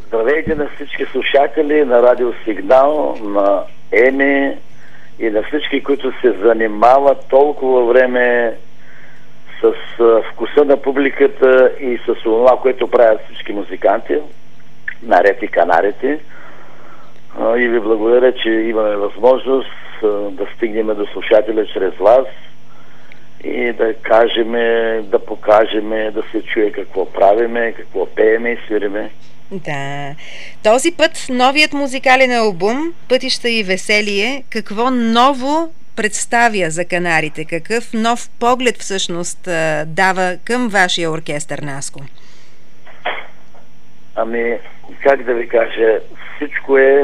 Здравейте на всички слушатели на Радио Сигнал, на Еми и на всички, които се занимават толкова време с вкуса на публиката и с това, което правят всички музиканти, наред и канарите. И ви благодаря, че имаме възможност да стигнем до слушателя чрез вас и да кажем, да покажем, да се чуе какво правиме, какво пееме и свириме. Да. Този път новият музикален албум "Пътища и веселие" какво ново представя за канарите? Какъв нов поглед всъщност дава към вашия оркестър, Наско? Ами, как да ви кажа, всичко е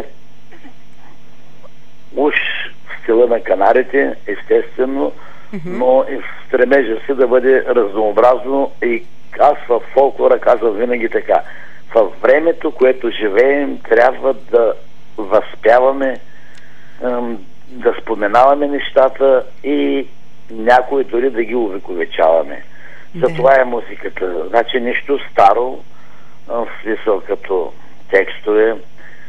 уж в стила на канарите, естествено, но и в стремежа си да бъде разнообразно, и аз в фолклора казвам винаги така: във времето, което живеем, трябва да възпяваме, да споменаваме нещата и някои дори да ги увековечаваме. Затова е музиката. Значи нищо старо, в смисъл като текстове,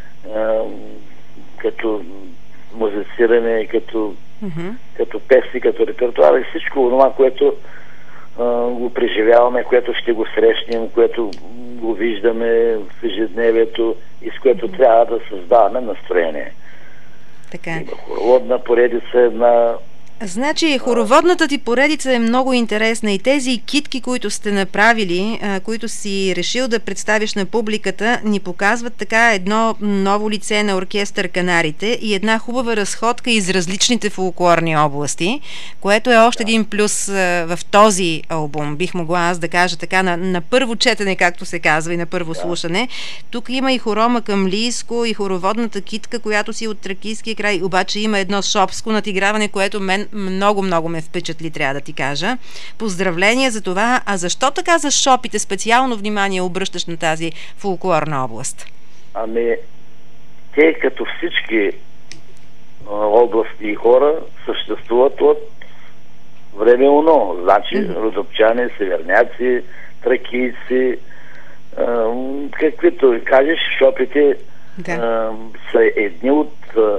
като музициране, като песни, като репертуар и всичко това, което го преживяваме, което ще го срещнем, което го виждаме в ежедневието и с което трябва да създаваме настроение. Така. Има хороводна поредица една. Значи, хороводната ти поредица е много интересна и тези китки, които сте направили, които си решил да представиш на публиката, ни показват така едно ново лице на оркестър Канарите и една хубава разходка из различните фолклорни области, което е още един плюс в този албум. Бих могла аз да кажа така на първо четене, както се казва, и на първо слушане. Тук има и хорома към Лийско, и хороводната китка, която си от Тракийския край, обаче има едно шопско надиграване, което мен много ме впечатли, трябва да ти кажа. Поздравления за това. А защо така за шопите специално внимание обръщаш на тази фолклорна област? Ами, те като всички области и хора съществуват от време оно. Значи, родопчани, северняци, тракийци, каквито кажеш, шопите са едни от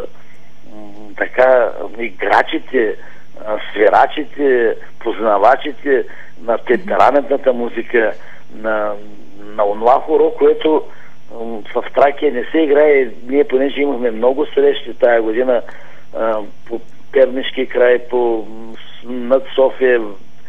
така играчите, свирачите, познавачите на темпераментната музика, на онова хоро, което в Тракия не се играе. Ние, понеже имахме много срещи тая година по Пернишки край, над София,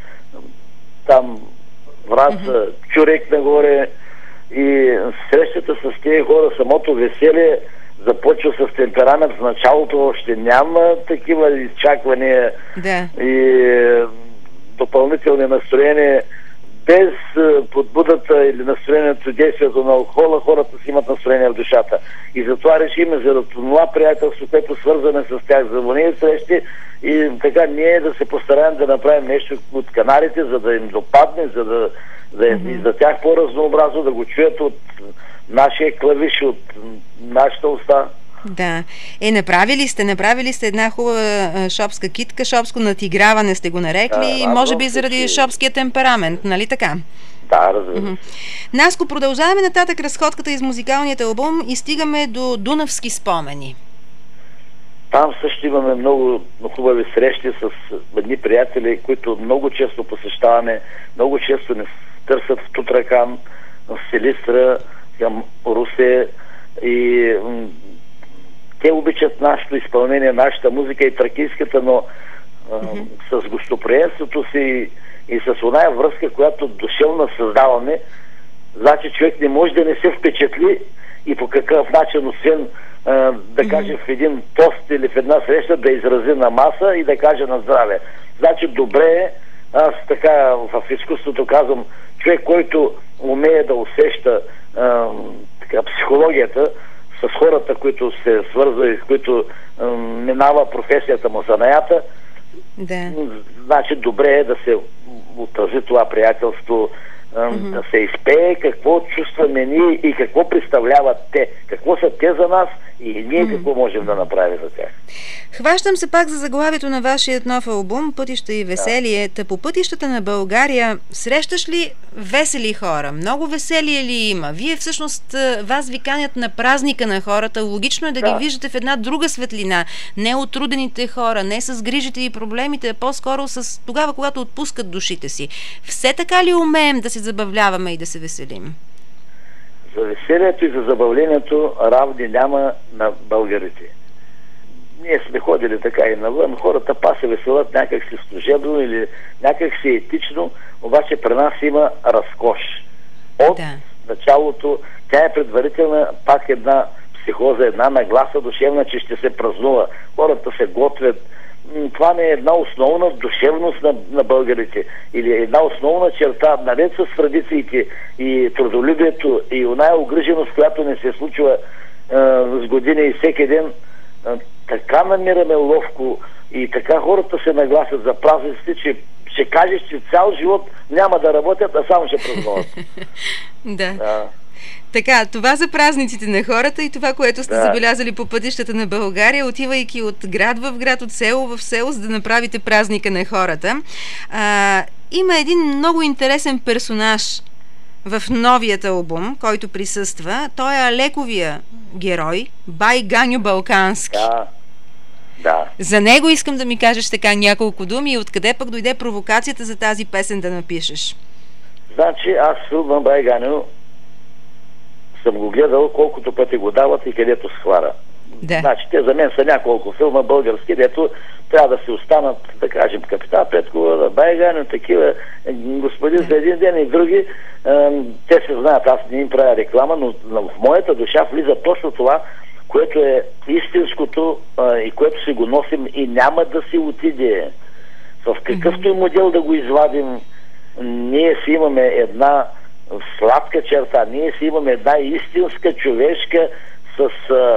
там Враца, Чурек нагоре, и срещата с тези хора, самото веселие започва с темперамент. В началото още няма такива изчаквания и допълнителни настроения. Без подбудата или настроението, действието на алкохола, хората си имат настроение в душата. И затова решиме за това приятелство, което свързваме с тях, за вония срещи, и така ние да се постараем да направим нещо от канарите, за да им допадне, за и за тях по-разнообразно, да го чуят от нашия клавиш, от нашата уста. Да. Направили сте една хубава шопска китка, шопско надиграване сте го нарекли, може би заради шопския темперамент, нали така? Да, разбира. Наско, продължаваме нататък разходката из музикалният албум и стигаме до Дунавски спомени. Там също имаме много хубави срещи с едни приятели, които много често посещаваме, много често не търсят в Тутракан, в Силистра, към Русе, и те обичат нашето изпълнение, нашата музика и тракийската, но с гостоприемството си и с оная връзка, която душевно създаваме, значи човек не може да не се впечатли и по какъв начин, освен да каже в един тост или в една среща, да изрази на маса и да каже на здраве. Значи добре е, аз така в изкуството казвам, човек, който умее да усеща психологията с хората, които се свързва и с които минава професията му, занаята, значи добре е да се отрази това приятелство да се изпее какво чувстваме ние и какво представляват те. Какво са те за нас и ние какво можем да направим за тях. Хващам се пак за заглавието на вашият нов албум "Пътища и веселие". Та по пътищата на България срещаш ли весели хора? Много веселие ли има? Вие всъщност, вас ви канят на празника на хората. Логично е да ги виждате в една друга светлина. Не отрудените хора, не с грижите и проблемите, а по-скоро с тогава, когато отпускат душите си. Все така ли умеем да се забавляваме и да се веселим? За веселието и за забавлението равни няма на българите. Ние сме ходили така и навън, хората се веселят някак си служебно или някак си етично, обаче при нас има разкош. От началото, тя е предварителна, пак една психоза, една нагласа душевна, че ще се празнува. Хората се готвят. Това не е една основна душевност на българите или една основна черта, наред с традициите и трудолюбието и оная огриженост, която не се случва с години и всеки ден. Така намираме ловко и така хората се нагласят за празниците, че ще кажеш, че цял живот няма да работят, а само ще празнуват. Да. Така, това за празниците на хората и това, което сте забелязали по пътищата на България, отивайки от град в град, от село в село, за да направите празника на хората. Има един много интересен персонаж в новият албум, който присъства. Той е Алековия герой, Бай Ганьо Балкански. Да. За него искам да ми кажеш така няколко думи и откъде пък дойде провокацията за тази песен да напишеш? Значи аз филма Бай Ганьо съм го гледал колкото пъти го дават и където схвара. Значи те за мен са няколко филма български, дето трябва да се останат, да кажем, Капитан Петкова, Бай Ганьо, такива, Господин за един ден и други. Те се знаят, аз не им правя реклама, но в моята душа влиза точно това, което е истинското и което си го носим и няма да си отиде. В какъвто и модел да го извадим, ние си имаме една сладка черта, ние си имаме една истинска човешка с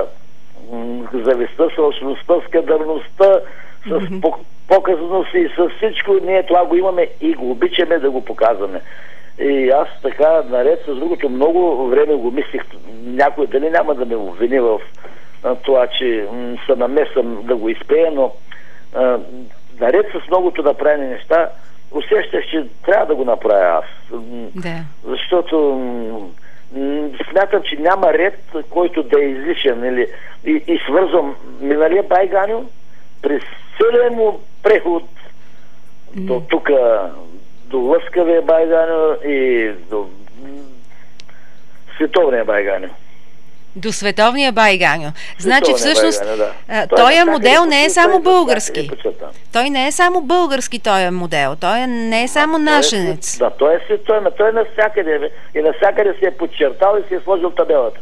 завистта, сълчността, скадърността, с показаност и с всичко. Ние това го имаме и го обичаме да го показваме. И аз така, наред с другото, много време го мислих, някой дали няма да ме обвини в това, че се намесвам да го изпея, но наред с многото направени неща, усещах, че трябва да го направя аз. Защото смятам, че няма ред, който да е излишен. И свързвам миналия Бай Ганьо през целият му преход до тук, до лъскавия Бай Ганьо и до световния Бай Ганьо. До световния Бай Ганьо. Значи всъщност този модел не е само български. Той не е само български, този модел. Той не е само нашенец. Да, той е световен, той е навсякъде. И навсякъде се е подчертал и се е сложил табелата.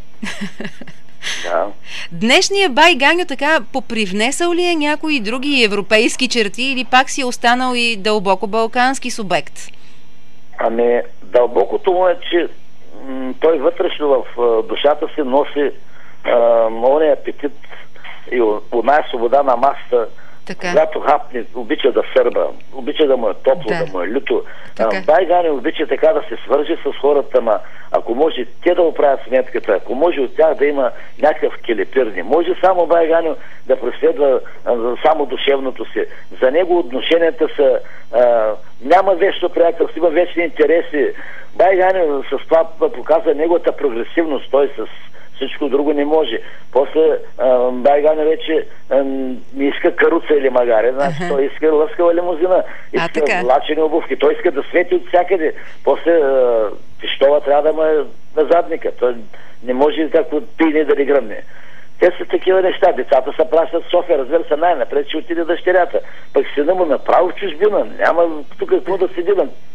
Днешния Бай Ганьо така попривнесъл ли е някои други европейски черти или пак си е останал и дълбоко балкански субект? Ами, дълбокото му е, че той вътрешно в душата си носи мония апетит и оная свобода на масата, когато хапне, обича да сърба, обича да му е топло, да му е люто. Бай Ганьо обича така да се свържи с хората, ако може те да оправят сметката, ако може от тях да има някакъв келепир, не може само Бай Ганьо да преследва само душевното си. За него отношенията са няма вечно приятелство, има вечни интереси. Бай Ганьо с това показва неговата прогресивност, той с всичко друго не може. После Бай Ганьо вече не иска каруца или магаре, значи той иска лъскава лимузина, иска влачени обувки, той иска да свети от всякъде. После пищова трябва да му е на задника, той не може такво пине да ли гръмне. Те са такива неща. Децата се пращат в София, разбира се, най-напред ще отиде дъщерята. Пък сина му направо в чужбина. Няма тук какво да седи.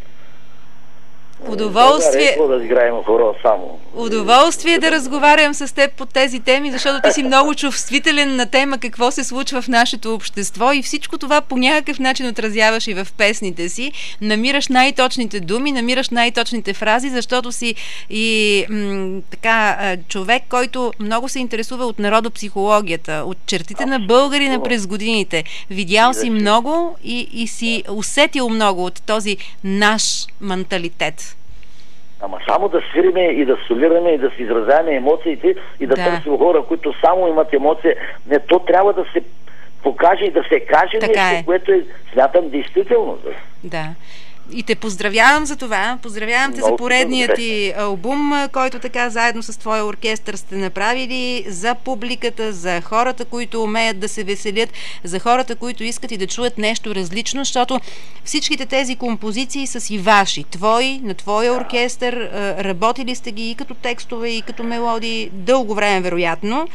Удоволствие да разговарям с теб по тези теми, защото ти си много чувствителен на тема какво се случва в нашето общество и всичко това по някакъв начин отразяваш и в песните си. Намираш най-точните думи, намираш най-точните фрази, защото си и така човек, който много се интересува от народопсихологията, от чертите на българина през годините. Видял си много и си усетил много от този наш менталитет. Ама само да свириме и да солираме и да си изразяваме емоциите и да търсим хора, които само имат емоция. Не, то трябва да се покаже и да се каже нещо, което смятам действително. Да. И те поздравявам за това. Поздравявам те за поредния ти албум, който така заедно с твоя оркестър сте направили, за публиката, за хората, които умеят да се веселят, за хората, които искат и да чуят нещо различно, защото всичките тези композиции са си ваши, твои, на твоя оркестър. Работили сте ги и като текстове, и като мелодии дълго време, вероятно.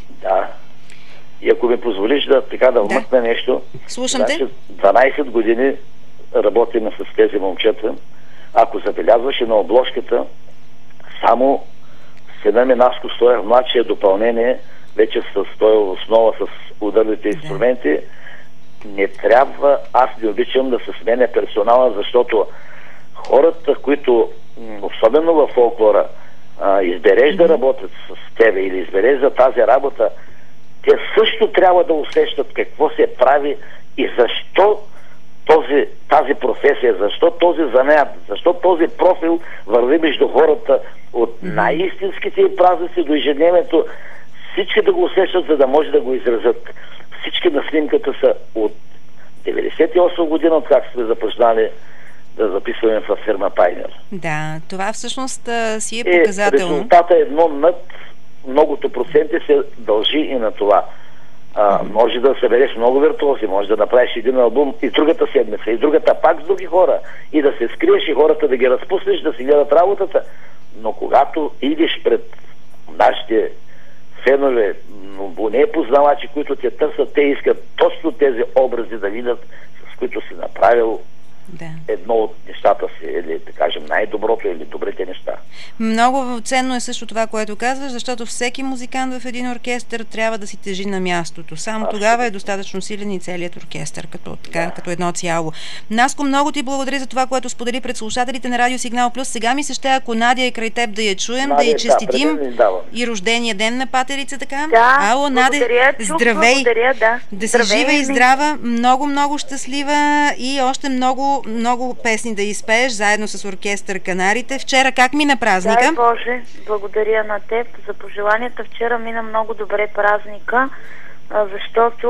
И ако ми позволиш да вмъкна нещо. Слушам те. 12 години работим с тези момчета. Ако забелязваше на обложката, само сина ми Наско Стоев, младшия допълнение, вече с този основа с ударните инструменти, не трябва, аз не обичам да се сменя персонала, защото хората, които, особено във фолклора, избереш да работят с тебе или избереш за тази работа, те също трябва да усещат какво се прави и защо тази професия, защо този занаят, защо този профил върви между хората от най-истинските и празници до ежедневието. Всички да го усещат, за да може да го изразят. Всички на снимката са от 98 година, от как сме започнали да записваме в фирма Пайнер. Да, това всъщност си е показателно. Резултата едно над многото проценти се дължи и на това. Може да събереш много виртуози, може да направиш един албум и другата седмица, и другата пак с други хора, и да се скриеш и хората да ги разпуснеш, да си гледат работата. Но когато идеш пред нашите фенове, не познавачи, които те търсят, те искат точно тези образи да видят, с които си направил едно от нещата си, или да кажем най-доброто или добрите неща. Много ценно е също това, което казваш, защото всеки музикант в един оркестър трябва да си тежи на мястото. Само тогава е достатъчно силен и целият оркестър, като едно цяло. Наско, много ти благодаря за това, което сподели пред слушателите на Радио Сигнал Плюс. Сега ми се ще, ако Надя е край теб, да я чуем, да я честитим и рождения ден на патерица, така. Ало, Надя, здравей! Да си жива и здрава, много щастлива и още много песни да изпееш заедно с оркестър Канарите. Вчера как мина празника? Дай Боже, благодаря на теб за пожеланията. Вчера мина много добре празника, защото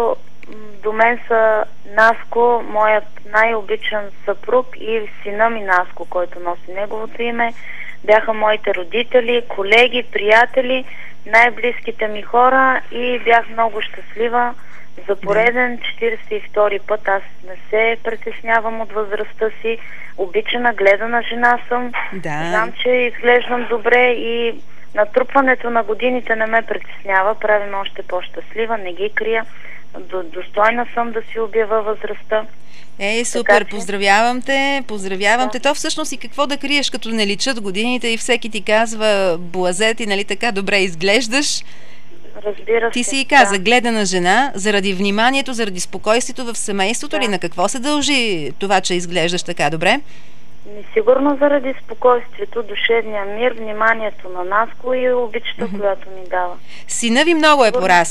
до мен са Наско, моят най-обичан съпруг, и сина ми Наско, който носи неговото име. Бяха моите родители, колеги, приятели, най-близките ми хора и бях много щастлива. За пореден 42-и път аз не се притеснявам от възрастта си. Обичана, гледана жена съм. Знам, че изглеждам добре и натрупването на годините не ме притеснява. Прави ме още по-щастлива, не ги крия. Достойна съм да си обява възрастта. Супер, поздравявам те. То всъщност и какво да криеш, като не личат годините и всеки ти казва блазет и нали така добре изглеждаш. Разбира се. Ти си и каза, гледана жена, заради вниманието, заради спокойствието в семейството ли? На какво се дължи това, че изглеждаш така добре? Сигурно заради спокойствието, душевния мир, вниманието на Наско и обичата, която ми дава. Сина ви много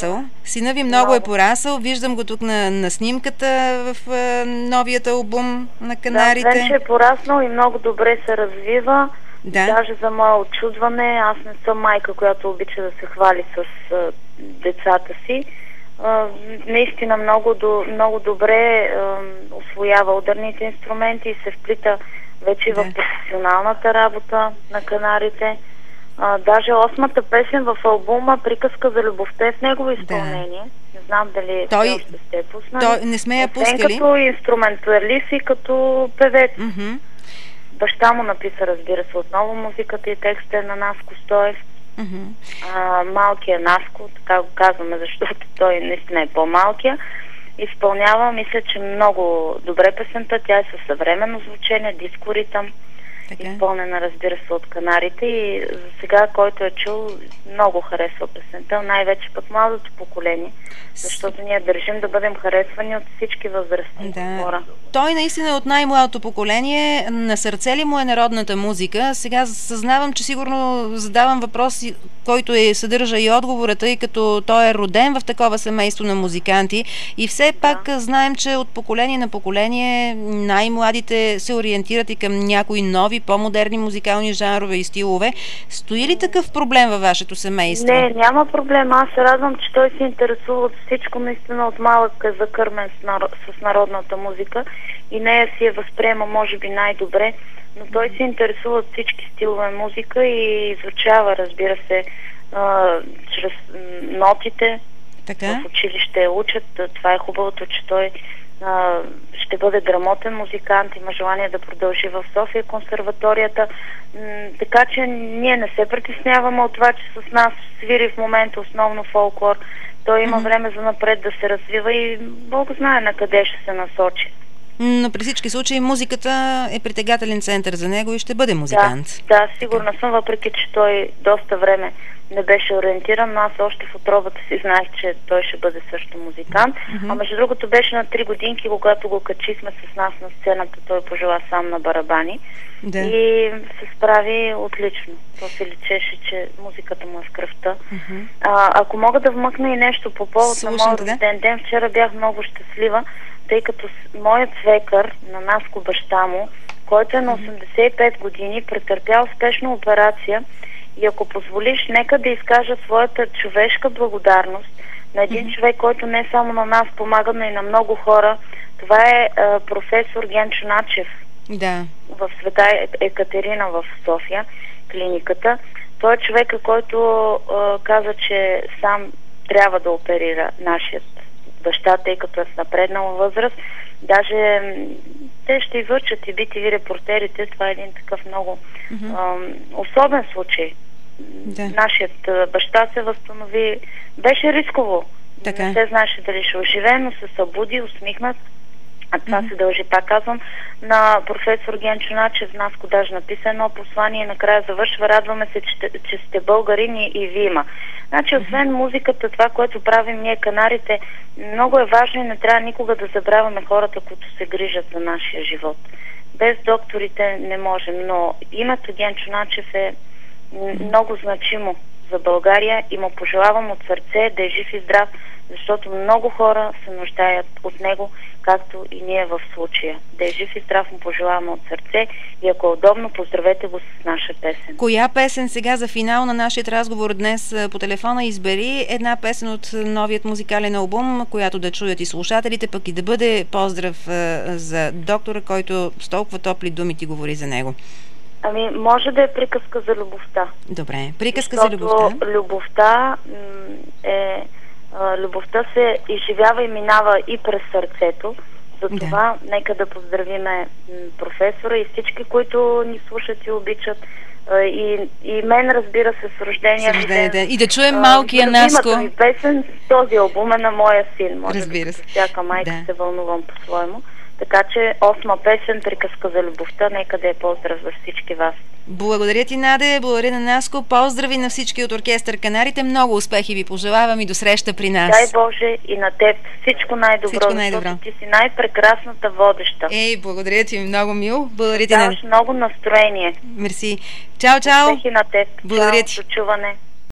е порасъл. Виждам го тук на снимката в новият албум на Канарите. Да, вече е пораснал и много добре се развива. Даже за мое очудване, аз не съм майка, която обича да се хвали с децата си. Наистина много добре усвоява ударните инструменти и се вплита вече в професионалната работа на Канарите. Даже 8-та песен в албума "Приказка за любовта" е в негово изпълнение. Не знам дали още сте пуснали. Не сме я пускали. Като инструменталист и като певец. Баща му написа, разбира се, отново музиката и текста е на Наско Стоев. Малкия Наско, така го казваме, защото той наистина е по-малкия. Изпълнява, мисля, че много добре песента. Тя е със съвременно звучение, диско ритъм. Изпълнена, разбира се, от Канарите, и за сега, който е чул, много харесва песента, най-вече пък младото поколение, защото ние държим да бъдем харесвани от всички възрастни хора. Той наистина е от най-младото поколение. На сърце ли му е народната музика? Сега съзнавам, че сигурно задавам въпрос, който съдържа и отговора, тъй като той е роден в такова семейство на музиканти, и все пак знаем, че от поколение на поколение най-младите се ориентират и към някои нови по-модерни музикални жанрове и стилове. Стои ли такъв проблем във вашето семейство? Не, няма проблем. Аз се радвам, че той се интересува от всичко. Наистина от малък е закърмен с народната музика и нея си я възприема може би най-добре, но той се интересува от всички стилове музика и изучава, разбира се, чрез нотите. Така? В училище учат. Това е хубавото, че той ще бъде грамотен музикант, има желание да продължи в София консерваторията. Така че ние не се притесняваме от това, че с нас свири в момента основно фолклор. Той има време за напред да се развива и Бог знае на къде ще се насочи. Но при всички случаи музиката е притегателен център за него и ще бъде музикант. Да, сигурна съм, въпреки че той доста време не беше ориентиран, но аз още в утробата си знаех, че той ще бъде също музикант. А между другото беше на 3 годинки, когато го качихме с нас на сцената, той пожела сам на барабани и се справи отлично. То се личеше, че музиката му е в кръвта. Ако мога да вмъкна и нещо по повод на моят рожден ден, вчера бях много щастлива, тъй като моят свекър, на Наско баща му, който е на 85 години, претърпял успешна операция и ако позволиш, нека да изкажа своята човешка благодарност на един човек, който не само на нас помага, но и на много хора. Това е професор Генчо Начев в Света Екатерина в София, клиниката. Той е човека, който каза, че сам трябва да оперира нашият баща, тъй като е с напреднала възраст. Даже те ще излъчат и BTV репортерите. Това е един такъв много особен случай. Нашият баща се възстанови. Беше рисково. Не се знаеше дали ще оживее, но се събуди, усмихнат. А това се дължи, пак казвам, на професор Генчо Начев. Наско даже написа едно послание и накрая завършва: радваме се, че сте българини и ви има. Значи, освен музиката, това, което правим ние, канарите, много е важно и не трябва никога да забравяме хората, които се грижат за нашия живот. Без докторите не можем, но името Генчо Начев е много значимо за България и му пожелавам от сърце да е жив и здрав, защото много хора се нуждаят от него, както и ние в случая. Да е жив и здрав му пожелаваме от сърце и ако е удобно, поздравете го с наша песен. Коя песен сега за финал на нашия разговор днес по телефона избери? Една песен от новият музикален албум, която да чуят и слушателите, пък и да бъде поздрав за доктора, който с толкова топли думи ти говори за него. Ами, може да е приказка за любовта. Добре, приказка за любовта. Любовта любовта се изживява и минава и през сърцето. Затова нека да поздравиме професора и всички, които ни слушат и обичат. И мен, разбира се, с рождения ден. И да чуем малкия Наско. Любимата ми песен, този албум е на моя син. Може разбира се. Всяка майка се вълнувам по-своему. Така че 8-ма песен, приказка за любовта, нека да е поздрав за всички вас. Благодаря ти, Наде, благодаря на Наско, поздрави на всички от оркестър Канарите, много успехи ви пожелавам и до среща при нас. Дай Боже и на теб всичко най-добро, защото ти си най-прекрасната водеща. Благодаря ти, много мил, благодаря ти. Даваш много настроение. Мерси. Чао, чао. Успехи на теб. Благодаря ти. До чуване.